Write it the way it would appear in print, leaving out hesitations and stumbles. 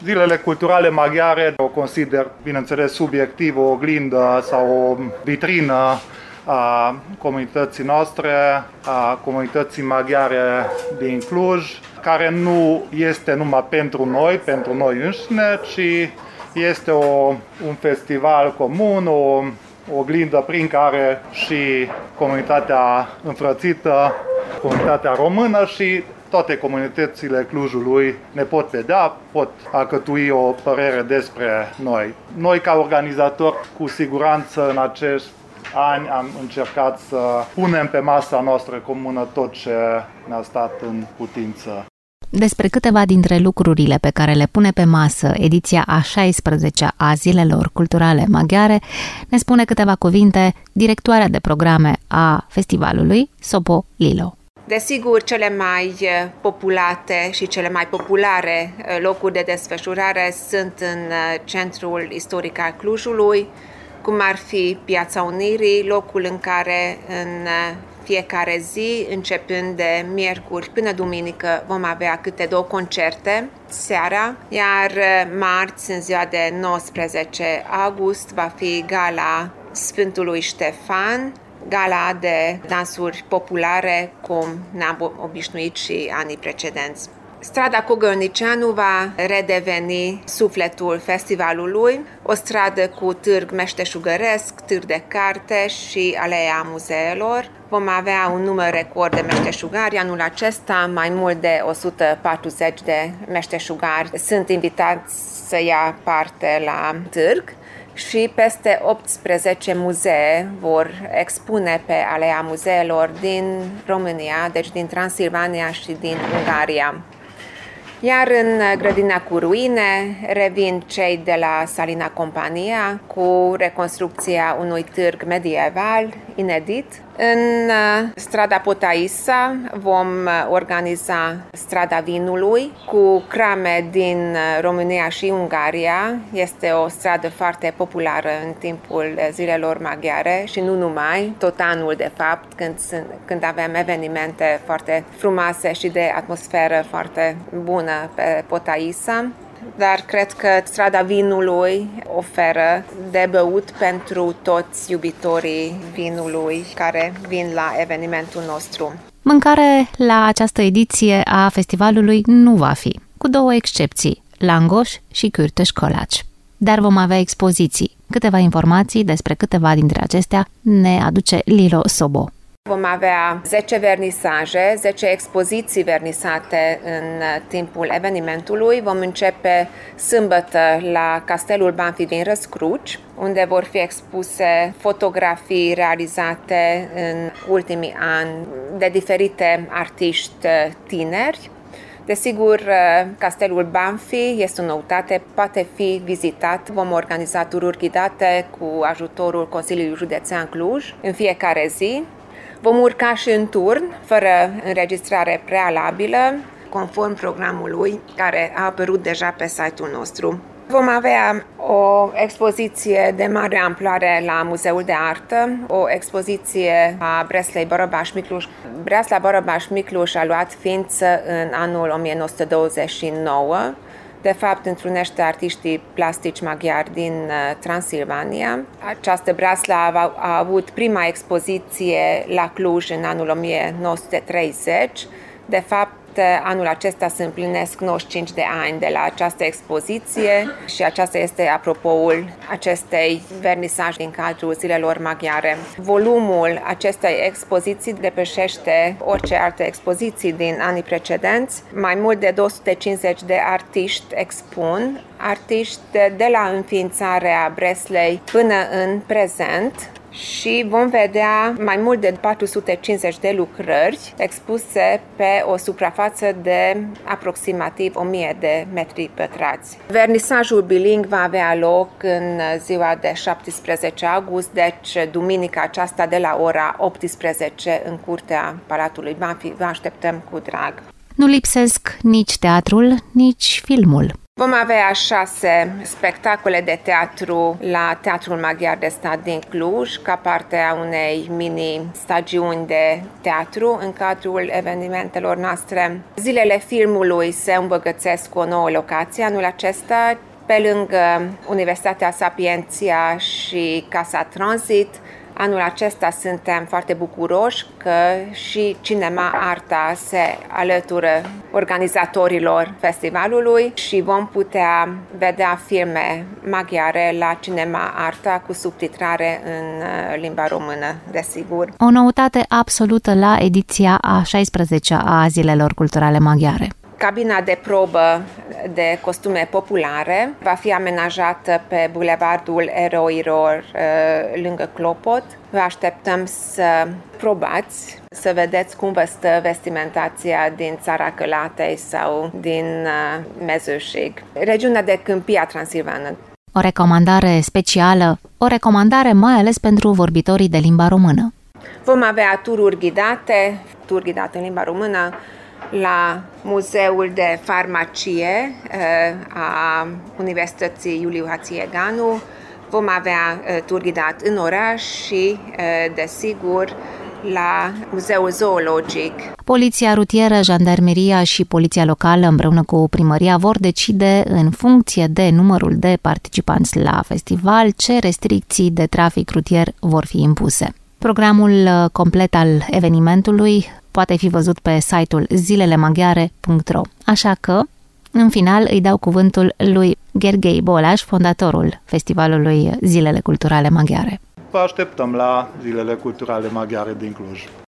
Zilele culturale maghiare o consider, bineînțeles, subiectiv, o oglindă sau o vitrină a comunității noastre, a comunității maghiare din Cluj, care nu este numai pentru noi înșine, ci este un festival comun, o oglindă prin care și comunitatea înfrățită, comunitatea română și toate comunitățile Clujului ne pot vedea, pot alcătui o părere despre noi. Noi, ca organizatori, cu siguranță în acești ani am încercat să punem pe masa noastră comună tot ce ne-a stat în putință. Despre câteva dintre lucrurile pe care le pune pe masă ediția a 16-a a Zilelor Culturale Maghiare ne spune câteva cuvinte directoarea de programe a festivalului, Sobo Lilo. Desigur, cele mai populate și cele mai populare locuri de desfășurare sunt în centrul istoric al Clujului, cum ar fi Piața Unirii, locul în care în fiecare zi, începând de miercuri până duminică, vom avea câte 2 concerte seara, iar marți, în ziua de 19 august, va fi gala Sfântului Ștefan, gala de dansuri populare, cum ne-am obișnuit și anii precedenți. Strada Cogălnicianu va redeveni sufletul festivalului, o stradă cu târg meșteșugăresc, târg de carte și aleea muzeelor. Vom avea un număr record de meșteșugari. Anul acesta, mai mult de 140 de meșteșugari sunt invitați să ia parte la târg și peste 18 muzee vor expune pe aleea muzeelor din România, deci din Transilvania și din Ungaria. Iar în Grădina cu ruine revin cei de la Salina Compania cu reconstrucția unui târg medieval inedit. În strada Potaisa vom organiza strada vinului cu crame din România și Ungaria. Este o stradă foarte populară în timpul zilelor maghiare și nu numai, tot anul de fapt, când avem evenimente foarte frumoase și de atmosferă foarte bună pe Potaisa. Dar cred că strada vinului oferă de băut pentru toți iubitorii vinului care vin la evenimentul nostru. Mâncare la această ediție a festivalului nu va fi, cu 2 excepții, langoș și cârteș colaci. Dar vom avea expoziții. Câteva informații despre câteva dintre acestea ne aduce Lilo Sobo. Vom avea 10 vernisaje, 10 expoziții vernisate în timpul evenimentului. Vom începe sâmbătă la Castelul Banfi din Răscruci, unde vor fi expuse fotografii realizate în ultimii ani de diferite artiști tineri. Desigur, Castelul Banfi este o noutate, poate fi vizitat. Vom organiza tururi ghidate cu ajutorul Consiliului Județean Cluj în fiecare zi. Vom urca și în turn, fără înregistrare prealabilă, conform programului care a apărut deja pe site-ul nostru. Vom avea o expoziție de mare amploare la Muzeul de Artă, o expoziție a Breslei Borobaș-Micluș. Bresla Borobaș-Micluș a luat ființă în anul 1929. De fapt, întrunește artiștii plastici maghiari din Transilvania. Această breasla a avut prima expoziție la Cluj în anul 1930. De fapt, anul acesta se împlinesc 95 de ani de la această expoziție și aceasta este apropoul acestei vernisaj din cadrul Zilelor Maghiare. Volumul acestei expoziții depășește orice alte expoziții din anii precedenți. Mai mult de 250 de artiști expun, artiști de la înființarea Breslei până în prezent. Și vom vedea mai mult de 450 de lucrări expuse pe o suprafață de aproximativ 1000 de metri pătrați. Vernisajul biling va avea loc în ziua de 17 august, deci duminica aceasta de la ora 18 în curtea Palatului Banfi. Vă așteptăm cu drag. Nu lipsesc nici teatrul, nici filmul. Vom avea 6 spectacole de teatru la Teatrul Maghiar de Stat din Cluj, ca parte a unei mini-stagiuni de teatru în cadrul evenimentelor noastre. Zilele filmului se îmbogățesc cu o nouă locație anul acesta, pe lângă Universitatea Sapientia și Casa Transit. Anul acesta suntem foarte bucuroși că și Cinema Arta se alătură organizatorilor festivalului și vom putea vedea filme maghiare la Cinema Arta cu subtitrare în limba română, desigur. O noutate absolută la ediția a 16-a a Zilelor Culturale Maghiare. Cabina de probă de costume populare va fi amenajată pe Bulevardul Eroilor lângă Clopot. Vă așteptăm să probați, să vedeți cum vă stă vestimentația din Țara Călatei sau din Mezőség, regiunea de Câmpia Transilvană. O recomandare specială, o recomandare mai ales pentru vorbitorii de limba română. Vom avea tur ghidate în limba română, la Muzeul de Farmacie a Universității Iuliu Hațieganu. Vom avea tur ghidat în oraș și, desigur, la Muzeul Zoologic. Poliția rutieră, jandarmeria și poliția locală împreună cu primăria vor decide în funcție de numărul de participanți la festival ce restricții de trafic rutier vor fi impuse. Programul complet al evenimentului poate fi văzut pe site-ul zilelemaghiare.ro. Așa că, în final, îi dau cuvântul lui Gherghei Bolaș, fondatorul Festivalului Zilele Culturale Maghiare. Vă așteptăm la Zilele Culturale Maghiare din Cluj.